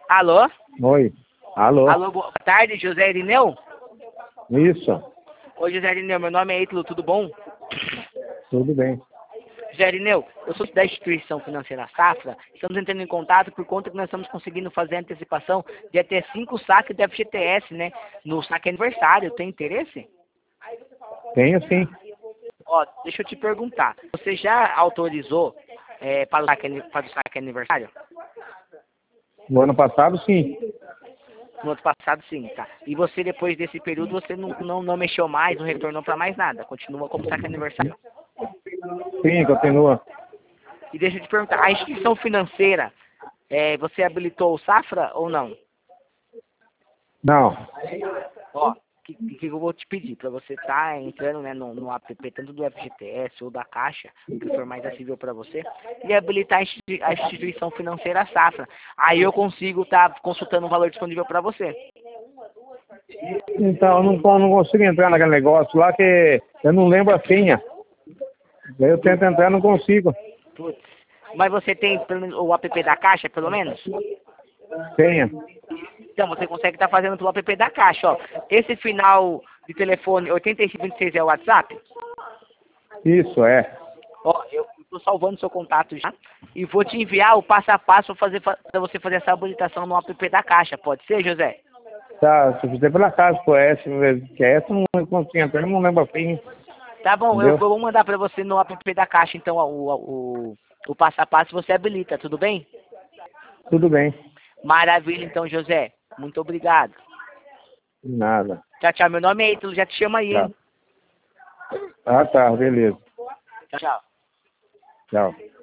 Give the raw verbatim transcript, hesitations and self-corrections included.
Alô? Oi. Alô? Alô, boa tarde, José Irineu? Isso. Oi, José Irineu, meu nome é Ítalo, tudo bom? Tudo bem. José Irineu, eu sou da instituição financeira Safra, estamos entrando em contato por conta que nós estamos conseguindo fazer a antecipação de até cinco saques de F G T S, né? No saque aniversário, tem interesse? Tenho sim. Ó, deixa eu te perguntar, você já autorizou é, para, o saque, ani- para o saque aniversário? No ano passado, sim. No ano passado, sim, tá. E você, depois desse período, você não, não, não mexeu mais, não retornou para mais nada, continua como saque aniversário. Sim, continua. E deixa eu te perguntar, a instituição financeira, é, você habilitou o Safra ou não? Não. Ó, o que, que eu vou te pedir? Para você estar entrando, né, no, no app, tanto do F G T S ou da Caixa, o que for mais acessível para você, e habilitar a institui- a instituição financeira Safra. Aí eu consigo estar consultando o valor disponível para você. Então, eu não, eu não consigo entrar naquele negócio lá que eu não lembro a senha. Daí eu tento entrar e não consigo. Putz. Mas você tem pelo menos, o app da Caixa, pelo menos? Senha. Então, você consegue estar fazendo pelo app da Caixa, ó. Esse final de telefone oitenta e cinco vinte e seis é o WhatsApp? Isso, é. Ó, eu estou salvando seu contato já e vou te enviar o passo a passo para você fazer essa habilitação no app da Caixa. Pode ser, José? Tá, se eu fizer pela casa, por essa, que essa eu não consigo entrar, eu não lembro a senha. Tá bom, eu Entendeu? vou mandar para você no app da Caixa, então, ó, o, o, o passo a passo você habilita, tudo bem? Tudo bem. Maravilha, então, José. Muito obrigado. Nada. Tchau, tchau. Meu nome é Ítalo, já te chama aí, Tá. hein? Ah, tá, beleza. Tchau, tchau. Tchau.